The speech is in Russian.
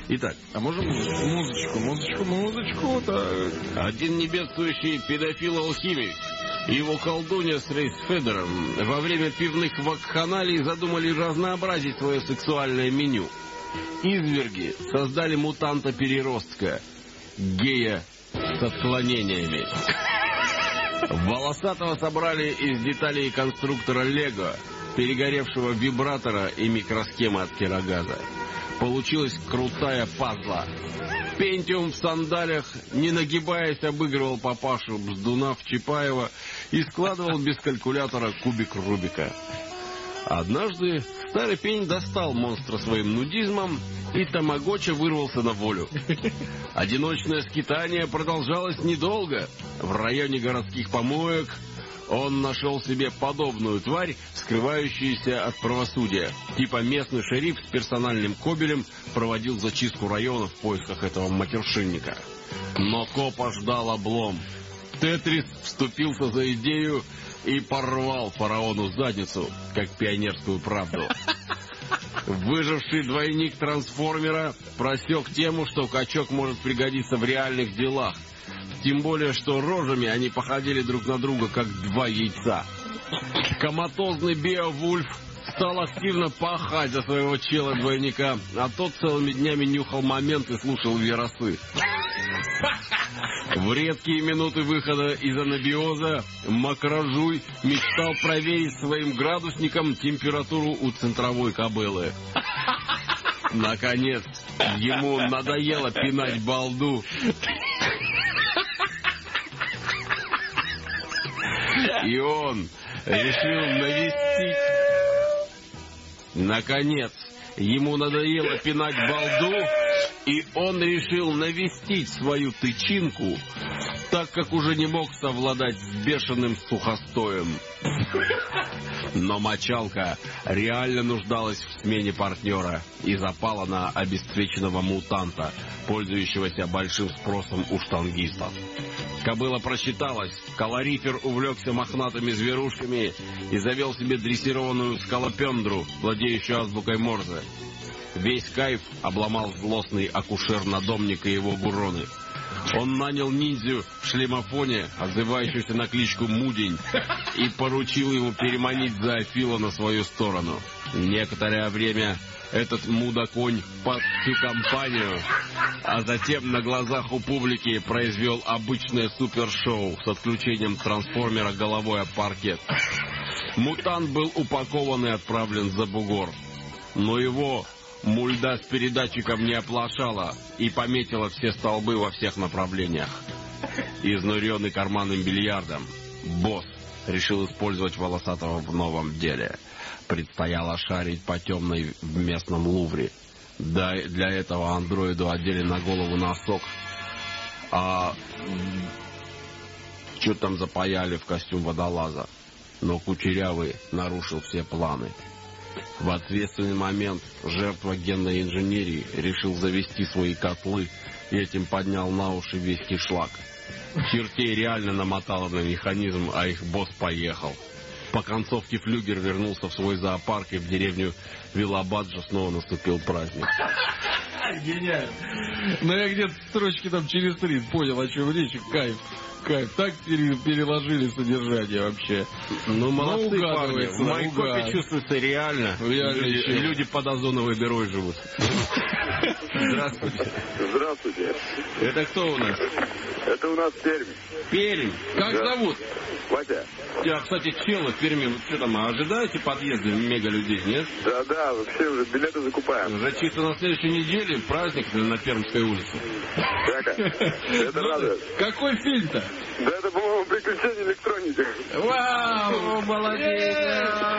Итак, А можем музычку, так. один небедствующий педофил-алхимик и его колдунья с Рейсфедером во время пивных вакханалий задумали разнообразить свое сексуальное меню. Изверги создали мутанта-переростка, гея с отклонениями. Волосатого собрали из деталей конструктора Лего, перегоревшего вибратора и микросхемы от керогаза. Получилась крутая пазла. Пентиум в сандалях, не нагибаясь, обыгрывал папашу Бздуна в Чапаева и складывал без калькулятора кубик Рубика. Однажды старый пень достал монстра своим нудизмом, и тамагочи вырвался на волю. Одиночное скитание продолжалось недолго. В районе городских помоек он нашел себе подобную тварь, скрывающуюся от правосудия. Типа местный шериф с персональным кобелем проводил зачистку района в поисках этого матершинника. Но копа ждал облом. Тетрис вступился за идею и порвал фараону задницу, как пионерскую правду. Выживший двойник трансформера просек тему, что качок может пригодиться в реальных делах. Тем более, что рожами они походили друг на друга, как два яйца. Коматозный Беовульф стал активно пахать за своего чела-двойника, а тот целыми днями нюхал момент и слушал веросы. В редкие минуты выхода из анабиоза Макрожуй мечтал проверить своим градусником температуру у центровой кобылы. Наконец, ему надоело пинать балду. И он решил навестить... Наконец, ему надоело пинать балду, и он решил навестить свою тычинку, так как уже не мог совладать с бешеным сухостоем. Но мочалка реально нуждалась в смене партнера и запала на обесцвеченного мутанта, пользующегося большим спросом у штангистов. Кобыла просчиталась, колорифер увлекся мохнатыми зверушками и завел себе дрессированную скалопендру, владеющую азбукой Морзе. Весь кайф обломал злостный акушер-надомник и его буроны. Он нанял ниндзю в шлемофоне, отзывающуюся на кличку Мудень, и поручил ему переманить зоофила на свою сторону. Некоторое время этот мудаконь пас всю компанию, а затем на глазах у публики произвел обычное супершоу с отключением трансформера головой об паркет. Мутант был упакован и отправлен за бугор. Но его мульда с передатчиком не оплошала и пометила все столбы во всех направлениях. Изнуренный карманным бильярдом, босс решил использовать волосатого в новом деле. Предстояло шарить по темной в местном Лувре. Да, для этого андроиду одели на голову носок, а что там запаяли в костюм водолаза. Но Кучерявый нарушил все планы. В ответственный момент жертва генной инженерии решил завести свои котлы и этим поднял на уши весь кишлак. Чертей реально намотало на механизм, а их босс поехал. По концовке флюгер вернулся в свой зоопарк, и в деревню Вилабаджа снова наступил праздник. Гениально. Но я где-то строчки там через 3 понял, о чем речь. Кайф. Так переложили содержание вообще. Ну, молодцы парни. В моей копии чувствуется реально. Люди под озоновой дырой живут. Здравствуйте. Здравствуйте. Это кто у нас? Это у нас Пермь. Пермь. Как зовут? Вася. Я, кстати, челы в Перми. Вот что там, ожидаете подъезда мега людей, нет? Да, вообще уже билеты закупаем. Уже чисто на следующей неделе праздник на Пермской улице. Это радует. Какой фильм-то? Да это, по-моему, «Приключения электроники». Вау, молодец!